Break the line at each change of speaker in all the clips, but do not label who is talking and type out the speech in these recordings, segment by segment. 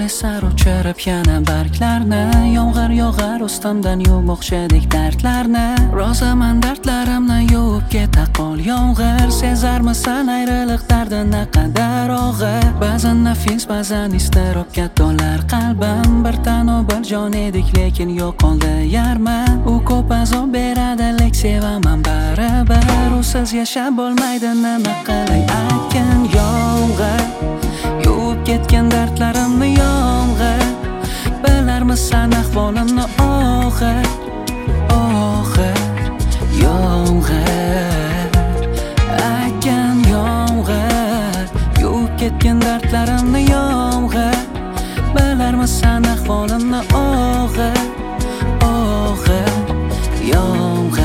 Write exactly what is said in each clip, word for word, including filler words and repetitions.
sarib chirib yana barglarni, yomg'ir yog'ar ustimdan yuvmoqchidek dardlarni. Rozaman dardlarimni yuvib keta qol yomg'ir, sezarmisan ayriliq dardi naqadar og'ir. Ba'zan nafis, ba'zan iztirobga to'lar qalbim, bir tan u bir jon edik lekin yo'qoldi yarman. U ko'p azob beradi lek sevaman baribir, usiz yashab bo'lmaydi nima qilay aytgin yomg'ir, yuvib ketgan dardlarimni yomg'ir. Bilarmisan ahvolimni og'ir, og'ir yomg'ir, aytgan yomg'ir, yuvib ketgan dardlarimni yomg'ir. Bilarmisan ahvolimni og'ir, og'ir yomg'ir.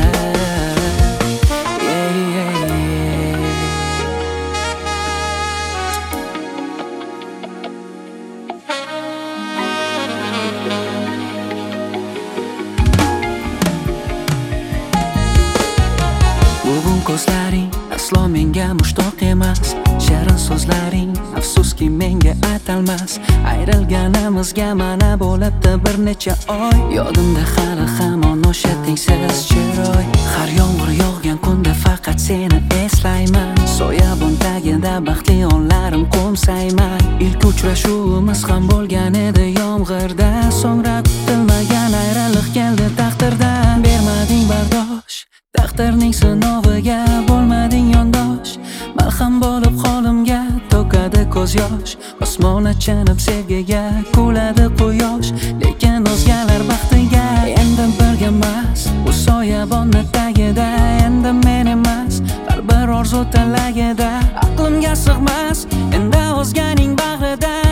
Bugun ko'zlaring aslo menga mushtoq emas, shirin so'zlaring afsuski menga aytalmas. Ayrilganimizga mana bo'libdi bir necha oy, yodimda hali hamon o'sha tengsiz chiroy. Har yomg'ir yog'gan kunda faqat seni eslayman, soyabon tagida baxtli onlarim qo'msayman. Ilk uchrashuvimiz ham bo'lgan edi yomg'irda, so'ngra kutilmagan ayriliq keldi taqdirdan. Bermading bardosh taqdirning sinoviga, bo'lmading yondosh, malham bo'lib holimga to'kadi ko'z yosh. Osmon achinib sevgiga kuladi quyosh, lekin o'zgalar baxtiga. Endi birga emas u soyabonni tagida, endi men emas har bir orzu tilagida. Aqlimga sig'mas endi o'zganing bag'rida.